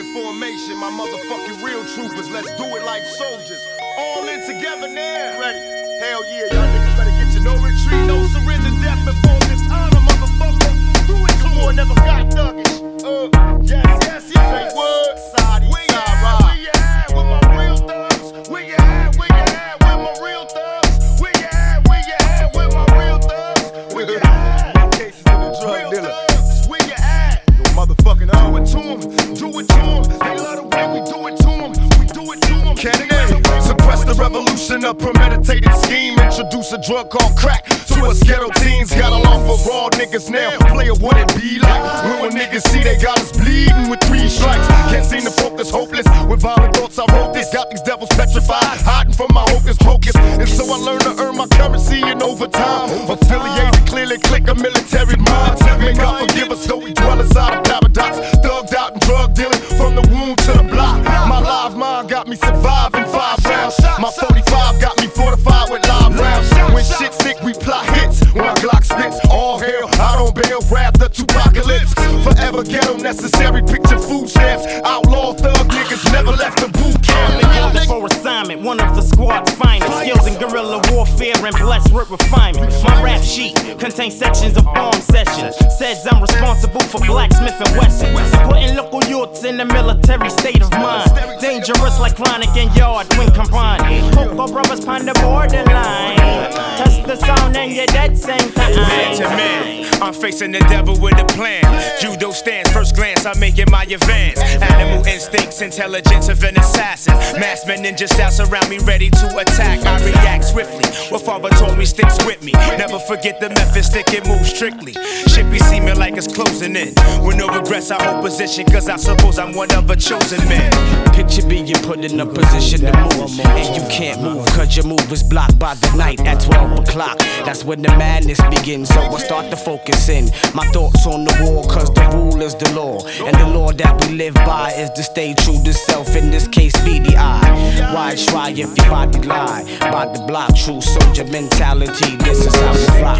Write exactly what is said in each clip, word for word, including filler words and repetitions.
in formation, my motherfucking real troopers. Let's do it like soldiers. All in together now. Ready? Hell yeah, y'all niggas better get your no retreat, no surrender, death before this honor, motherfucker. Do it, come on, never got thuggish. Uh, yes, yes, yes. Say word, side, where you at? Where you at with my real thugs? Where you at? Where you at with my real thugs? Where you at? Where you at with my real thugs? Where you at? No cases of the drug dealer. Where you at? No motherfucking do it to him, do it to him. They love the way we do it to him. We do it to him. Kennedy, suppress the revolution, a premeditated scheme. Introduce a drug called crack to us ghetto teens. Got a law for raw niggas now. Player, what it be like? When niggas see they got us bleeding with three strikes. Can't seem to focus, hopeless. With violent thoughts, I wrote this. Got these devils petrified, hiding from my hocus pocus. And so I learned to earn my currency in overtime. Affiliated, clearly click a military mind. May God forgive us, though we dwell inside a paradox. Thugged out and drug dealing from the womb to the block. My live mind got me surviving five rounds. My forty-five got me fortified with live rounds. When shit stick, we plot hits. When my Glock spits, all hell, I don't bail, rap the Tupacalypse. Forever ghetto necessary, picture food stamps. Outlaw thug niggas never left the boot camp. For assignment, one of the squad's finest. Skills in guerrilla warfare and blessed with refinement. My rap sheet contains sections of bomb sessions. Says I'm responsible for Blacksmith and Wesson. Putting local youths in the military state of mind. Dangerous like Chronic and Yard when combined. Coco brothers pon the borderline. Touch the sound and you're dead same time. Man to man, I'm facing the devil with a plan. Judo stance, first glance, I make it my advance. Animal instincts, intelligence of an assassin. Masked men ninja style surround me, ready to attack. I react swiftly. What father told me sticks with me. Never forget the method, stick and move strictly. Shit be seeming like it's closing in. With no regrets, I hold position, cause I suppose I'm one of a chosen man. Picture being put in a position to move, and you can't move, cause your move is blocked by the night at twelve o'clock. That's when the madness begins, so I start to focus in. My thoughts on the wall, cause the rule is the law. And the law that we live by is to stay true to self, in this case be the I. Why try if your body lie? By the block, true soldier mentality, this is how we rock.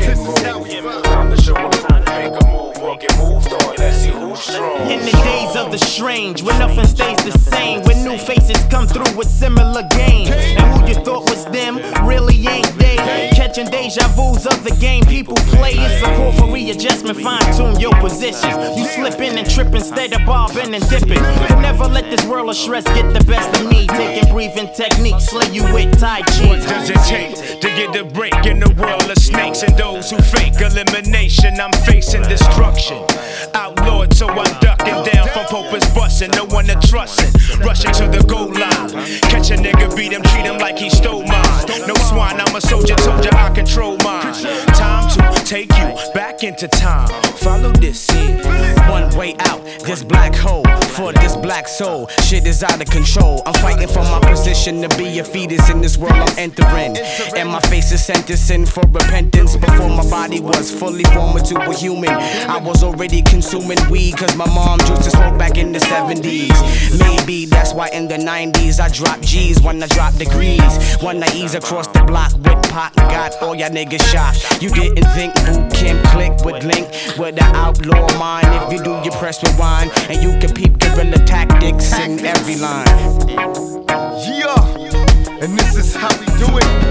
Time to show up, time to make a move, or get moved on, let's see who's strong. In the days of the strange, when nothing stays the same, when new faces come through with similar game, and who you thought was them really ain't they. Catching deja vus of the game people play. It's a call for readjustment, fine tune your positions. You slipping and tripping instead of bobbing and dipping. But never let this world of stress get the best of me. Taking breathing techniques, slay you with Tai Chi. What does it take to get the break in the world of snakes and those who fake elimination? I'm facing destruction. Outlawed, so I'm ducking down from Popus busting. No one to trustin'. Rushing to the goal line. Catch a nigga, beat him, treat him like he stole mine. No swine, I'm a soldier, told you I control mine. Time to take you back into time. Follow this here. One way out, this black hole, for this black soul. Shit is out of control. I'm fighting for my position to be a fetus in this world I'm entering. And my face is sentencing for repentance. Before my body was fully formed into a human, I was already consuming weed, cause my mom used to smoke back in the seventies. Maybe that's why in the nineties I dropped G's when I dropped degrees. When I ease across the block with pot, got all y'all niggas shot. You didn't think boot camp click would link with the outlaw mind. If you do, you press rewind, and you can peep guerrilla tactics in every line. Yeah, and this is how we do it.